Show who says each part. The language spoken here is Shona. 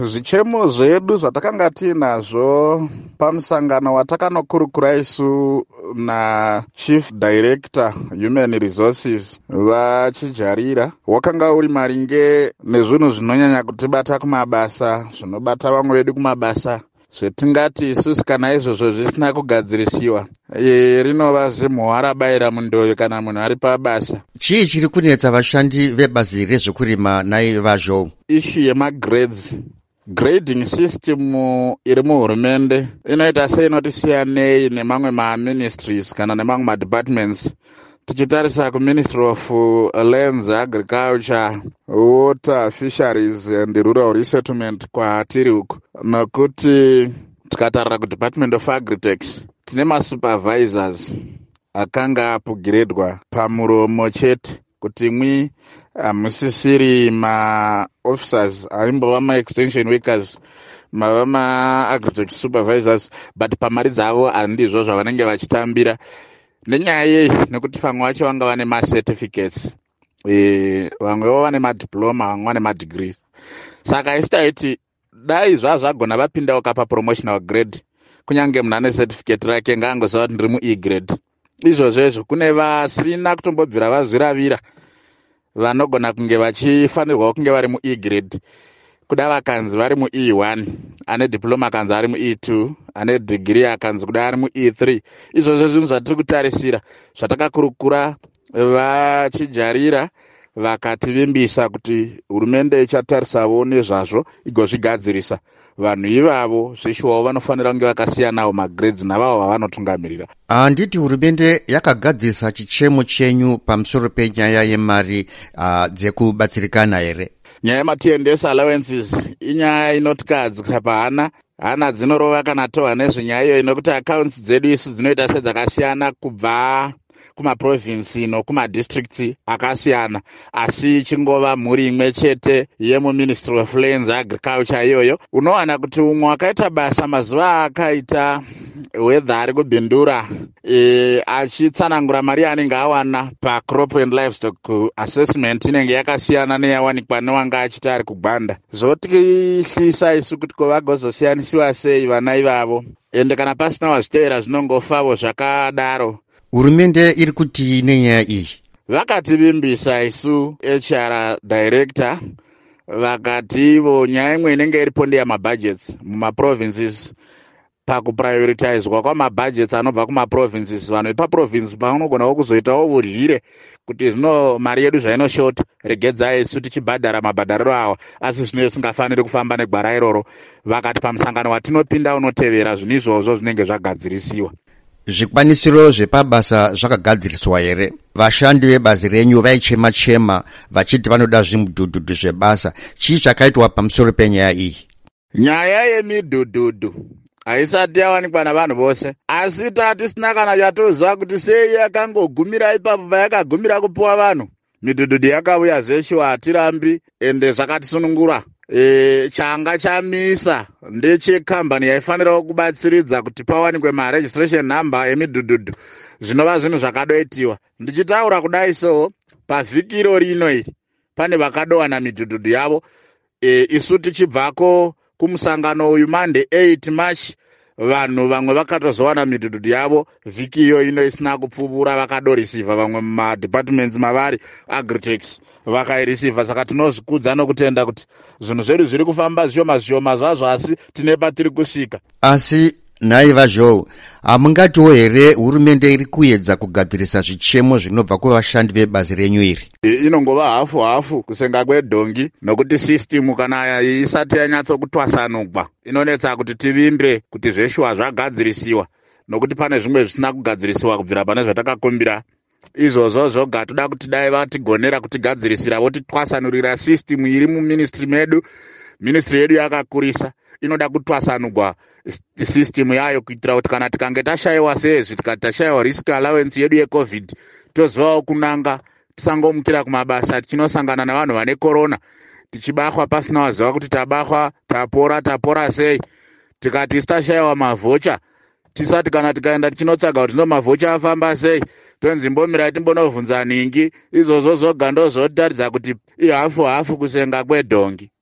Speaker 1: zvichemo zvedu zvatakanga tiinazvo pamusangano watakanokurukura isu naChief Director Human Resources vachijarira wakanga uri maringe nezvinhu zvinonyanya kutibata kumabasa, zvinobata vamwe vedu kumabasa, zvetingati isusu kana izvozvo zvisina kugadzirisiwa rinova zimhwarabaira mundoyo kana munhu ari pabasa.
Speaker 2: Chii chiri kunetsa vashandi vebazi rezvekurima naivazvo? Ishu
Speaker 1: yemagrades. Grading system iri muhurumende inoita seinotisiyanei nemamwe maministries kana nemamwe madepartments. Tichitarisa kuMinistry of Lands, Agriculture, Water, Fisheries and Rural Resettlement kwatiri uku, nokuti tikatarira kuDepartment of Agri-Tax tine masupervisors akanga apugiredwa pamuromo chete kuti imwi hamusisiri maofficers aimbova ma-extension workers, mava ma-agri-tax supervisors, but pamari dzavo handizvo zvavanenge vachitambira. Nenyaya yei? Nekuti pamwe vacho vanga vane ma-certificates, vamwevo vane madiploma, vamwe vane madegrees. Saka isitaiti dai zvagona vapindawo kapa promotional grade, kunyange munhu ane certificate rake ngaangoziva kuti ndiri mu-E-grade. Izvozvo kune vasina kutombobvira vazviravira vanogona kunge vachifanirwa kunge vari mu-E-grade, kuda vakanzi vari mu-E1, ane diploma akanzi ari mu-E2, ane degree akanzi kuda ari mu-E3. Izvozvo zvinhu zvatiri kutarisira zvatakakurukura vachijarira vakativimbisa kuti hurumende ichatarisawo nezvazvo igozvigadzirisa. Vanhu ivavo zveshuwawo vanofanira kunge vakasiyanawo magrades navavo vavanotungamirira.
Speaker 2: Handiti hurumende yakagadzirisa chichemo chenyu pamusoro penyaya yemari dzekubatsirikana here?
Speaker 1: Nyaya yematiendesa allowances inyaya inotikadzika pahana. Hana dzinorova kana tohwa nezvenyaya iyo, inokuti accounts dzedu isu dzinoita sedzakasiyana kubva kumaprovinsi nokumadistricts akasiyana, asi chingova mhuri imwe chete yemuMinistry of Lands, Agriculture iyoyo. Unowana kuti umwe wakaita basa mazuva akaita weather ari kubhindura achitsanangura mari anenge awana pacrop and livestock assessment inenge yakasiyana neyawanikwa newanga achiti ari kugwanda. Zvotihlisa isu kuti kovagozosiyanisiwa sei vana ivavo, ende kana pasina wazvitevera zvinongofavo zvakadaro.
Speaker 2: Hurumende iri kuti nenyaya iyi?
Speaker 1: Vakativimbisa isu HR director, vakati ivo nyaya imwe inenge iripo ndeyamabudgets mumaprovinces. Pakuprioritizwa kwamabudgets anobva kumaprovinces, vanhu vepaprovince panogonawo kuzoitawo uryire kuti zvino mari yedu zvainoshota, regedzai isu tichibhadhara mabhadhariro awa, asi zvino zvisingafaniri kufamba negwara iroro. Vakati pamusangano watinopinda unotevera zvinhu izvozvo zvinenge zvagadzirisiwa.
Speaker 2: Zvikwanisiro zvepabasa zvakagadziriswa here? Vashandi vebazi renyu vaichema-chema vachiti vanoda zvimudhudhudhu zvebasa. Chii chakaitwa pamusoro penyaya iyi?
Speaker 1: Nyaya yemidhudhudhu haisati yawanikwa navanhu vose, asi tatisina kana chatoziva kuti sei yakangogumira ipapo payakagumira kupuwa vanhu. Midhudhudhu yakauya zveshe, hatirambi, ende zvakatisunungura. Changa chamisa ndechekambani yaifanirawo kubatsiridza kuti pawanikwe ma-registration number emidhudhudhu. Zvinova zvinhu zvakadoitiwa. Ndichitaura kudai so, pavhiki rino iri pane vakadowana midhudhudhu yavo. Isu tichibvako kumusangano uyu Monday 8 March, vanhu vamwe vakatozowana midhudhudhu yavo vhiki iyo ino isina kupfuura, vakadorisiva vamwe mumadepartments mavari Agri-Tax vakairisivha. Saka tinozvikudza nokutenda kuti zvinhu zvedu zviri kufamba zvishoma zvazvo, asi tine patiri kusvika.
Speaker 2: Asi naivazvo hamungatiwo here hurumende iri kuedza kugadzirisa zvichemo zvinobva kuvashandi vebazi renyu iri?
Speaker 1: Inongova hafu kusenga kwedhongi, nokuti system kana isati yanyatsokutwasanugwa inonetsa kuti tivimbe kuti zveshuwa zvagadzirisiwa, nokuti pane zvimwe zvisina kugadzirisiwa kubvira pane zvatakakumbira. Izvozvo zvoga toda kuti dai vatigonera kutigadzirisira votitwasanurira system iri muministry medu. Ministry yedu yakakurisa, inoda kutwasanugwa system yayo kuitira kuti kana tikange tashayiwa sezvi, tikati tashayiwa risk allowance yedu yeCovid, tozivawo kunanga, tisangomukira kumabasa tichinosangana navanhu vane corona, tichibahwa pasina waziva kuti tabahwa, tapora sei. Tikati tisashayiwa mavhocha, tisati kana tikaenda tichinotsvaga kuti ndo mavhocha afamba sei, tonzi mbomirai timbonobvunza ningi. Izvozvo zvoga ndozvotaridza kuti ihafu kusenga kwedhongi.